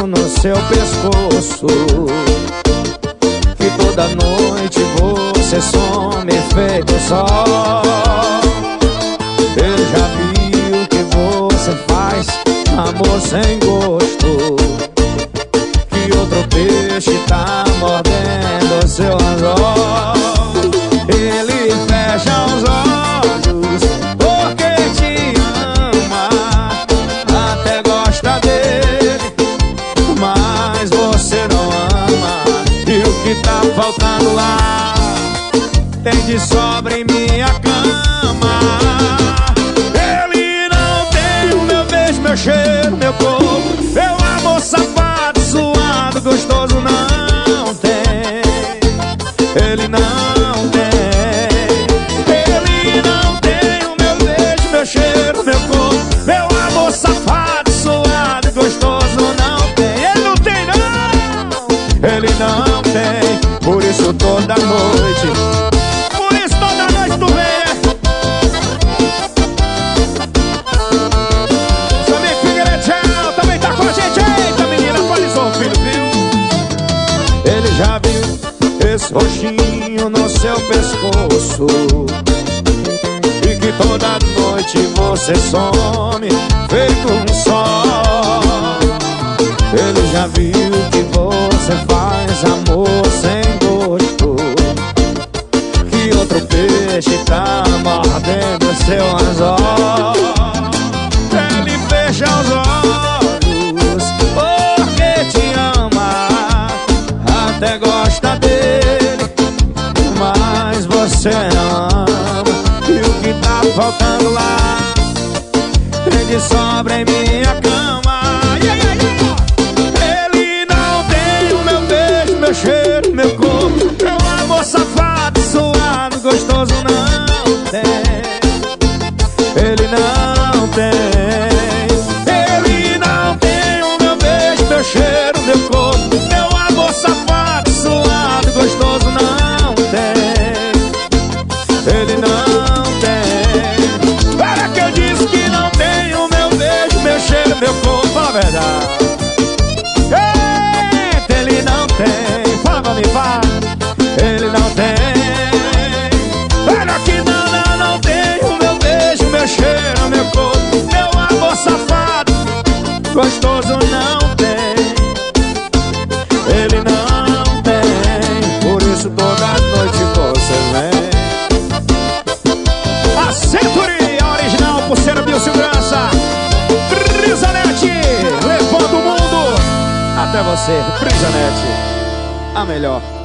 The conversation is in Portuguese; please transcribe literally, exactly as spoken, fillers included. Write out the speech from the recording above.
roxinho no seu pescoço, que toda noite você some feito sol. Ele já viu que você faz amor sem gosto, que outro peixe tá mordendo seu anzol. Ele fecha os olhos porque te ama, até gosta dele, mas você não ama. E o que tá faltando lá tem de sobra em minha cama. Ele não tem o meu beijo, meu cheiro, meu corpo, meu amor safado, suado, gostoso, não tem. Ele não tem. Ele não tem o meu beijo, meu cheiro, meu corpo, meu amor safado, suado, gostoso, não tem. Ele não tem, não. Ele não tem. Por isso toda noite, por isso toda noite tu vem, né? Samir Figueiredo também tá com a gente. Eita, menina, atualizou o filho, viu? Ele já viu esse roxinho no seu pescoço, e que toda noite você some feito um sol. Ele já viu que você faz amor sem gosto, que outro peixe tá mordendo seu anzol. Ele fecha os olhos porque te ama, até gosta dele, mas você ama. E o que tá faltando lá tem de sobra em minha cama. Yeah, yeah, yeah. Ele não tem o meu beijo, meu cheiro, meu corpo, meu amor safado, suado, gostoso, não tem. Ele não tem. Ele não tem o meu beijo, meu cheiro, meu corpo, meu amor safado, suado, gostoso, não tem. Ele não tem. Para que eu disse que não tem o meu beijo, meu cheiro, meu corpo, fala a verdade. Eita, ele não tem. Fala pra mim, fala. Ele não tem. Para que não, não, não tem o meu beijo, meu cheiro, meu corpo, meu amor safado, gostoso, não tem. Ele não tem. Por isso toda noite você vem. A Century, a original, pulseira biossegurança, Brisanete, levando o mundo até você. Brisanete, a melhor.